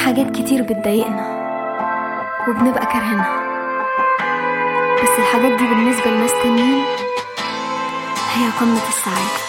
حاجات كتير بتضايقنا وبنبقى كارهينها، بس الحاجات دي بالنسبة لناس تانيين هي قمة السعادة.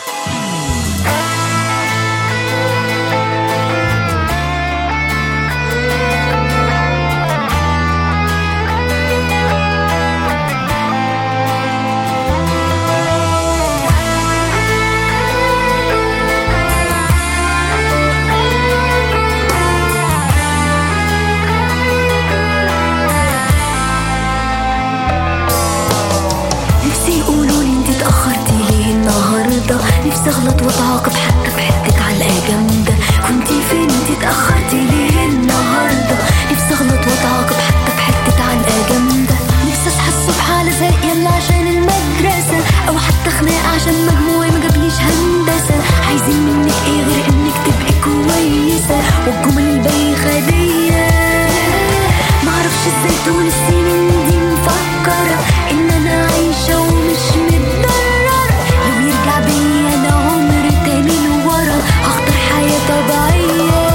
نفسي اغلط واتعاقب حتى في حتة علقة جامدة. كنتي فين انتي اتأخرتي ليه النهاردة؟ نفسي اغلط واتعاقب حتى في حتة علقة جامدة. نفسي اصحى الصبح على زق يلا عشان المدرسة، او حتى خناقة عشان مجموعي مجابليش هندسة. عايزين منك ايه غير انك تبقي كويسة والجمل البايخة دي؟ معرفش ازاي طول السنين دي مفكرة ان انا عايشة ومش متضررة. لو يرجع بيا انا عمر تاني لورا هختار حياة طبيعية.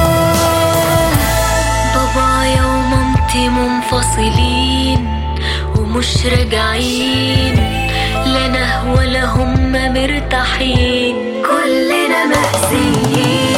بابايا ومامتي منفصلين ومش راجعين، لا انا ولا هم مرتاحين، كلنا مأذيين.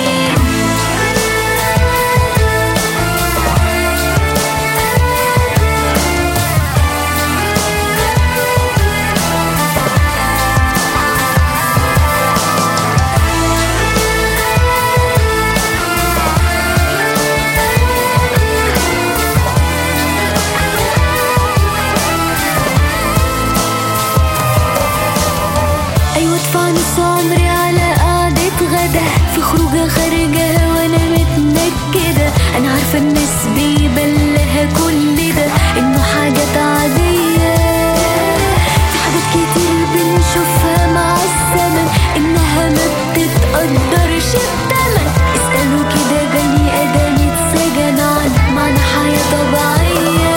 ادفع نص عمري على قعدة غدا، في خروجة خارجة وانا متنكدة. انا عارفة الناس بيبلها كل ده انه حاجات عادية. في حاجات كتير بنشوفها مع الزمن انها ما بتتقدرش بتمن. اسألوا كده بني ادم اتسجن عن معنى حياة طبيعية.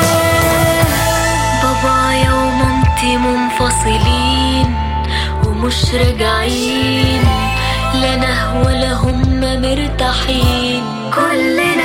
بابايا ومامتي منفصلين ومش راجعين، لا انا ولا هم مرتاحين، كلنا